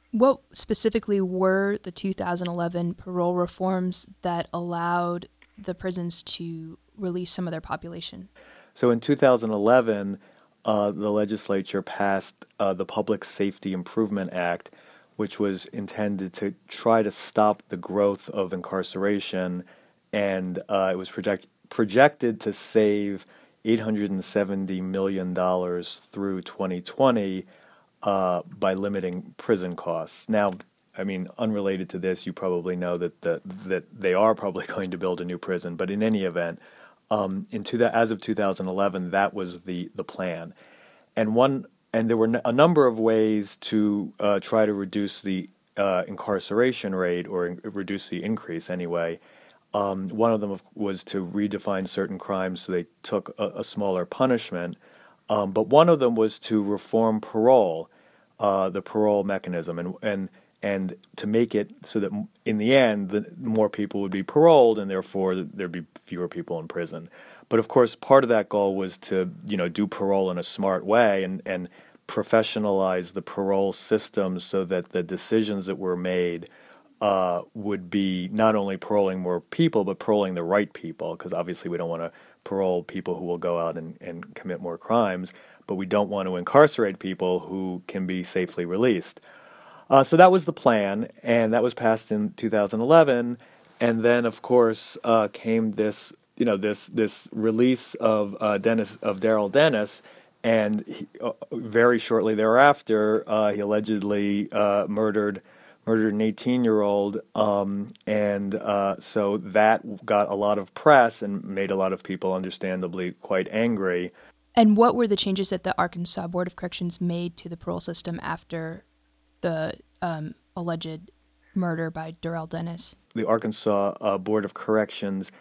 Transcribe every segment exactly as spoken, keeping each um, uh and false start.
What specifically were the two thousand eleven parole reforms that allowed the prisons to release some of their population? So in two thousand eleven, uh, the legislature passed uh, the Public Safety Improvement Act, which was intended to try to stop the growth of incarceration, and uh, it was project- projected to save eight hundred seventy million dollars through twenty twenty uh, by limiting prison costs. Now, I mean, unrelated to this, you probably know that the, that they are probably going to build a new prison. But in any event, um, into that as of two thousand eleven, that was the the plan, and one and there were a number of ways to uh, try to reduce the uh, incarceration rate or in, reduce the increase anyway. Um, one of them was to redefine certain crimes so they took a, a smaller punishment. Um, but one of them was to reform parole, uh, the parole mechanism, and and and to make it so that in the end, the more people would be paroled, and therefore there'd be fewer people in prison. But of course, part of that goal was to you know do parole in a smart way and and professionalize the parole system so that the decisions that were made uh, would be not only paroling more people, but paroling the right people, because obviously we don't want to parole people who will go out and, and commit more crimes, but we don't want to incarcerate people who can be safely released. Uh, so that was the plan, and that was passed in two thousand eleven. And then, of course, uh, came this, you know, this this release of uh, Dennis of Daryl Dennis, and he, uh, very shortly thereafter, uh, he allegedly uh, murdered murdered an eighteen-year-old, um, and uh, so that got a lot of press and made a lot of people understandably quite angry. And what were the changes that the Arkansas Board of Corrections made to the parole system after the um, alleged murder by Darrell Dennis? The Arkansas uh, Board of Corrections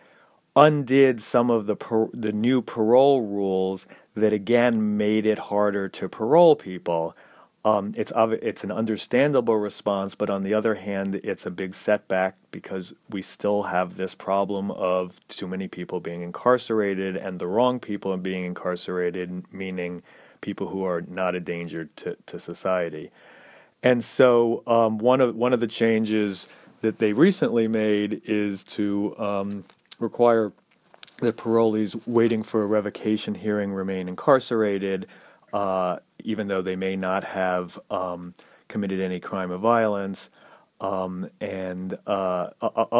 undid some of the par- the new parole rules that again made it harder to parole people. Um, it's it's an understandable response, but on the other hand, it's a big setback because we still have this problem of too many people being incarcerated and the wrong people being incarcerated, meaning people who are not a danger to, to society. And so um, one of one of the changes that they recently made is to um, require that parolees waiting for a revocation hearing remain incarcerated, uh, even though they may not have um, committed any crime of violence, um, and uh,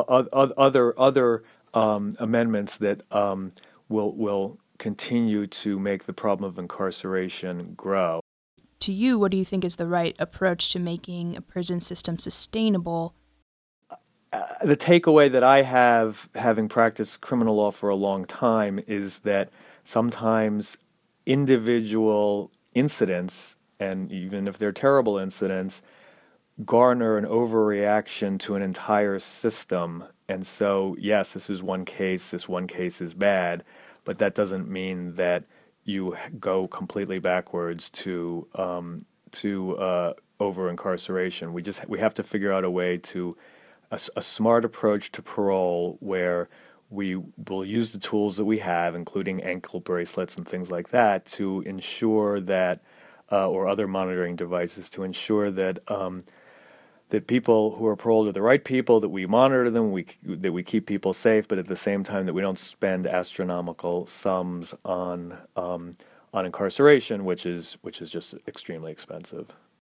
other other um, amendments that um, will will continue to make the problem of incarceration grow. To you, what do you think is the right approach to making a prison system sustainable? Uh, the takeaway that I have, having practiced criminal law for a long time, is that sometimes individual incidents, and even if they're terrible incidents, garner an overreaction to an entire system. And so, yes, this is one case, this one case is bad, but that doesn't mean that you go completely backwards to um, to uh, over incarceration. We just we have to figure out a way to a, a smart approach to parole where we will use the tools that we have, including ankle bracelets and things like that, to ensure that, uh, or other monitoring devices, to ensure that um, that people who are paroled are the right people, that we monitor them, we that we keep people safe, but at the same time that we don't spend astronomical sums on um, on incarceration, which is which is just extremely expensive.